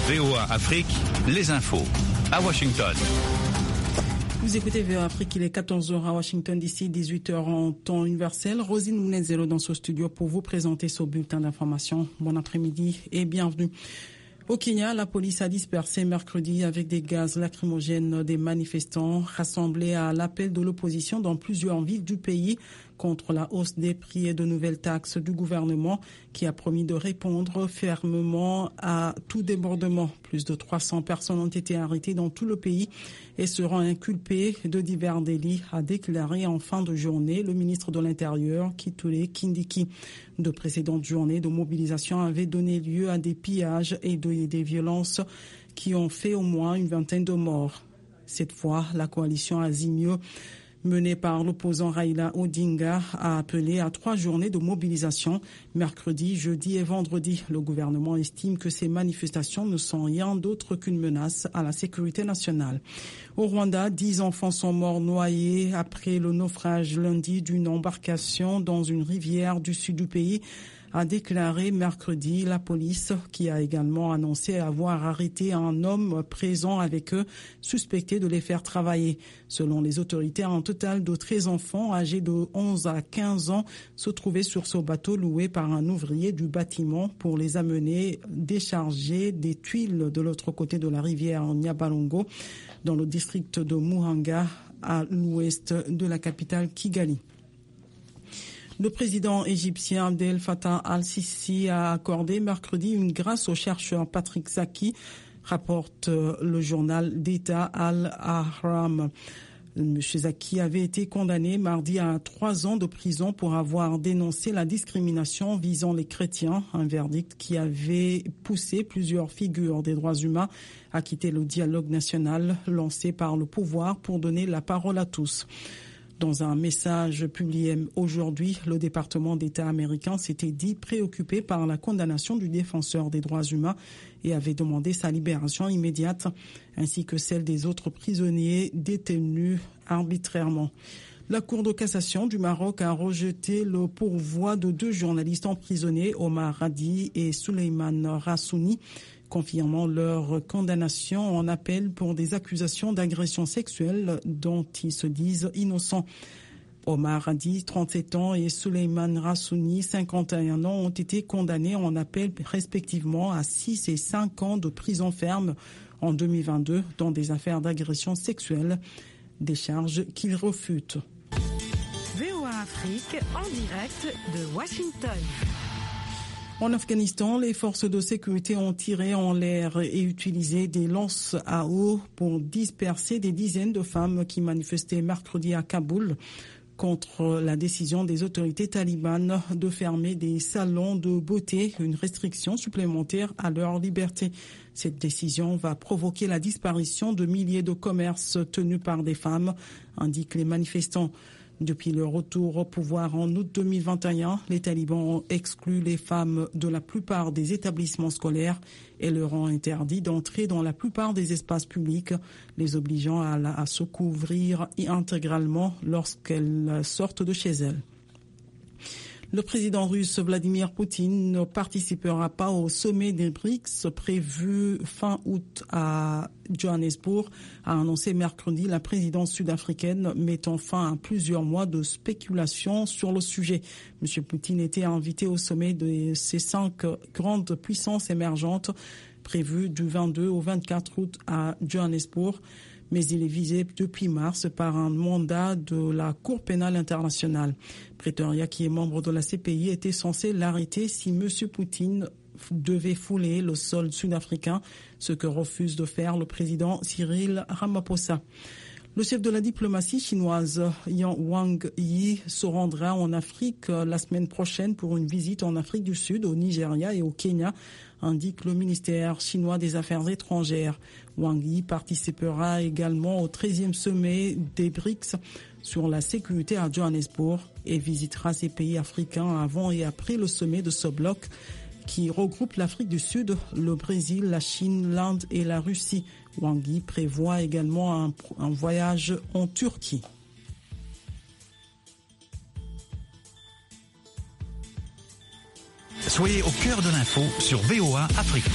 VOA Afrique, les infos. À Washington. Vous écoutez VOA Afrique, il est 14h à Washington DC, 18h en temps universel. Rosine Mounezelo dans ce studio pour vous présenter ce bulletin d'information. Bon après-midi et bienvenue. Au Kenya, la police a dispersé mercredi avec des gaz lacrymogènes des manifestants rassemblés à l'appel de l'opposition dans plusieurs villes du pays contre la hausse des prix et de nouvelles taxes du gouvernement qui a promis de répondre fermement à tout débordement. Plus de 300 personnes ont été arrêtées dans tout le pays et seront inculpées de divers délits, a déclaré en fin de journée le ministre de l'Intérieur, Kithure Kindiki. De précédentes journées de mobilisation avaient donné lieu à des pillages et des violences qui ont fait au moins une vingtaine de morts. Cette fois, la coalition Azimio, menée par l'opposant Raila Odinga, a appelé à 3 journées de mobilisation, mercredi, jeudi et vendredi. Le gouvernement estime que ces manifestations ne sont rien d'autre qu'une menace à la sécurité nationale. Au Rwanda, 10 enfants sont morts noyés après le naufrage lundi d'une embarcation dans une rivière du sud du pays, a déclaré mercredi la police, qui a également annoncé avoir arrêté un homme présent avec eux, suspecté de les faire travailler. Selon les autorités, un total de 13 enfants âgés de 11 à 15 ans se trouvaient sur ce bateau loué par un ouvrier du bâtiment pour les amener décharger des tuiles de l'autre côté de la rivière Nyabarongo, dans le district de Muhanga, à l'ouest de la capitale Kigali. Le président égyptien Abdel Fattah al-Sisi a accordé mercredi une grâce au chercheur Patrick Zaki, rapporte le journal d'État Al-Ahram. M. Zaki avait été condamné mardi à 3 ans de prison pour avoir dénoncé la discrimination visant les chrétiens, un verdict qui avait poussé plusieurs figures des droits humains à quitter le dialogue national lancé par le pouvoir pour donner la parole à tous. Dans un message publié aujourd'hui, le département d'État américain s'était dit préoccupé par la condamnation du défenseur des droits humains et avait demandé sa libération immédiate, ainsi que celle des autres prisonniers détenus arbitrairement. La Cour de cassation du Maroc a rejeté le pourvoi de 2 journalistes emprisonnés, Omar Hadi et Souleymane Rassouni, confirmant leur condamnation en appel pour des accusations d'agression sexuelle dont ils se disent innocents. Omar Hadi, 37 ans, et Souleymane Rassouni, 51 ans, ont été condamnés en appel respectivement à 6 et 5 ans de prison ferme en 2022 dans des affaires d'agression sexuelle, des charges qu'ils refutent. VOA Afrique en direct de Washington. En Afghanistan, les forces de sécurité ont tiré en l'air et utilisé des lances à eau pour disperser des dizaines de femmes qui manifestaient mercredi à Kaboul contre la décision des autorités talibanes de fermer des salons de beauté, une restriction supplémentaire à leur liberté. Cette décision va provoquer la disparition de milliers de commerces tenus par des femmes, indiquent les manifestants. Depuis le retour au pouvoir en août 2021, les talibans ont exclu les femmes de la plupart des établissements scolaires et leur ont interdit d'entrer dans la plupart des espaces publics, les obligeant à se couvrir intégralement lorsqu'elles sortent de chez elles. Le président russe Vladimir Poutine ne participera pas au sommet des BRICS prévu fin août à Johannesburg, a annoncé mercredi la présidence sud-africaine, mettant fin à plusieurs mois de spéculation sur le sujet. M. Poutine était invité au sommet de ces 5 grandes puissances émergentes prévu du 22 au 24 août à Johannesburg, mais il est visé depuis mars par un mandat de la Cour pénale internationale. Pretoria, qui est membre de la CPI, était censé l'arrêter si M. Poutine devait fouler le sol sud-africain, ce que refuse de faire le président Cyril Ramaphosa. Le chef de la diplomatie chinoise, Wang Yi, se rendra en Afrique la semaine prochaine pour une visite en Afrique du Sud, au Nigeria et au Kenya, indique le ministère chinois des Affaires étrangères. Wang Yi participera également au 13e sommet des BRICS sur la sécurité à Johannesburg et visitera ces pays africains avant et après le sommet de ce bloc qui regroupe l'Afrique du Sud, le Brésil, la Chine, l'Inde et la Russie. Wang Yi prévoit également un voyage en Turquie. Soyez au cœur de l'info sur VOA Afrique.